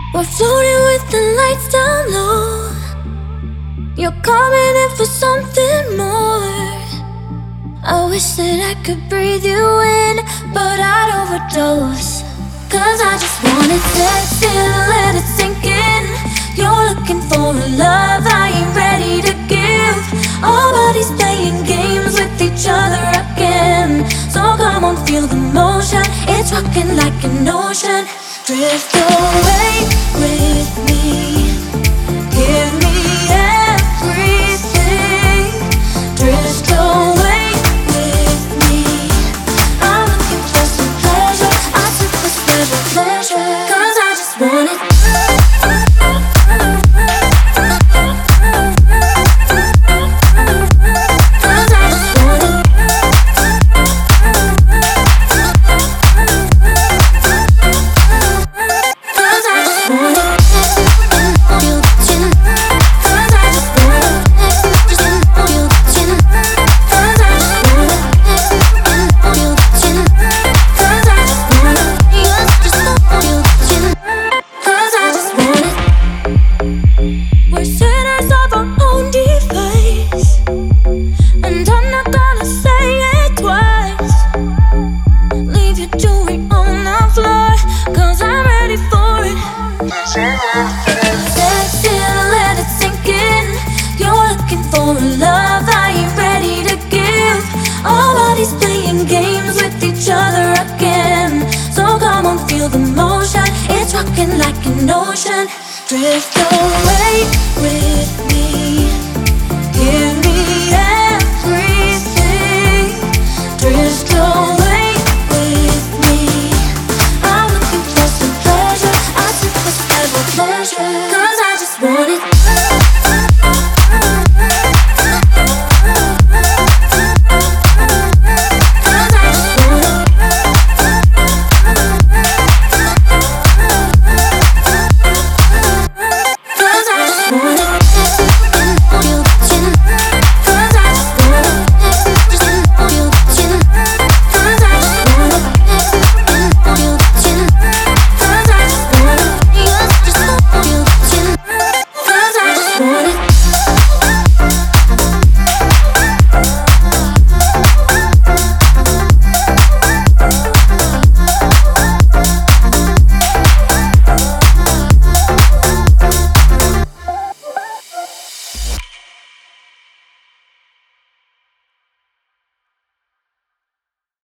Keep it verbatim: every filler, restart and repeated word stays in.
We're floating with the lights down low. You're coming in for something more. I wish that I could breathe you in, but I'd overdose. Cause I just wanna text it and let it sink in. You're looking for a love I ain't ready to give. Our bodies playing games with each other again. So come on, feel the motion. It's rocking like an ocean. Drift away with me. Give me everything. Drift away with me. I'm looking for some pleasure. I took this pleasure, pleasure. Cause I just want it. We're sinners of our own device, and I'm not gonna say it twice. Leave your jewelry on the floor, cause I'm ready for it. Text it and let it sink in. You're looking for a love I ain't ready to give. Our bodies playing games with each other again. So come on, feel the motion. It's rocking like an ocean. Drift away with me.